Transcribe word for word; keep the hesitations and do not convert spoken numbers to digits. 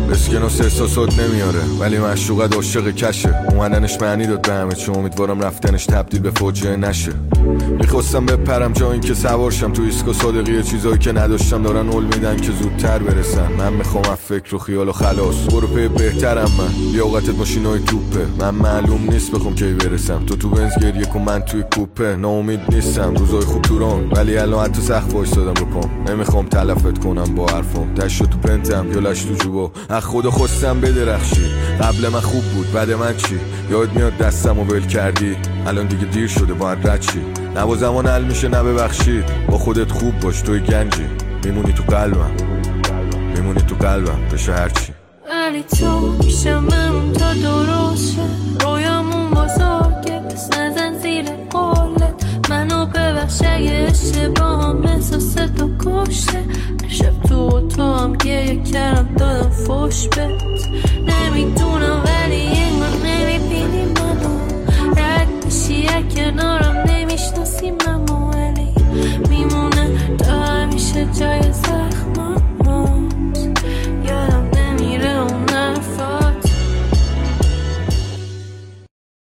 اسکناس احساسات نمیاره ولی معشوقت عاشق کشه. اومدنش معنی داد به همه چی، امیدوارم رفتنش تبدیل به فوجه نشه. میخواستم بپرم جا این که سوارشم تو ایسکا صادقیه، چیزایی که نداشتم دارن اول میدن که زودتر برسن. من میخوام از فکر و خیال و خلاص برو پی بهترم. من لیاقتت ماشینای توپه، من معلوم نیست بخوام کی برسم. تو تو بنز گریه کن من توی کوپه، ناامید نیستم روزای خوب توران ولی الان حتی سخت وایسادم رو پام. نمیخوام تلفت کنم با حرفام، دشت تو پنتم گلش تو جوبا. از خدا خواستم بدرخشی، قبل من خوب بود بعد من چی؟ یاد میاد دستم و ول کردی، الان دیگه دیر شده باید رد چی. نه با زمان حل میشه نه ببخشید، با خودت خوب باش توی گنجی. میمونی تو قلبم، میمونی تو قلبم بشه هرچی. ولی تو میشم من تا درست شد رویامون بزرگه، پس نزن زیر قولت. منو ببخش اگه اشتباهم احساس تو کشته. شب تو تو هم گریه کردم دادم فوش بهت. نمیدونم ولی انگار نمیبینی منو، رد میشی کنارم نمیشناسی منو، ولی میمونه تا همیشه جای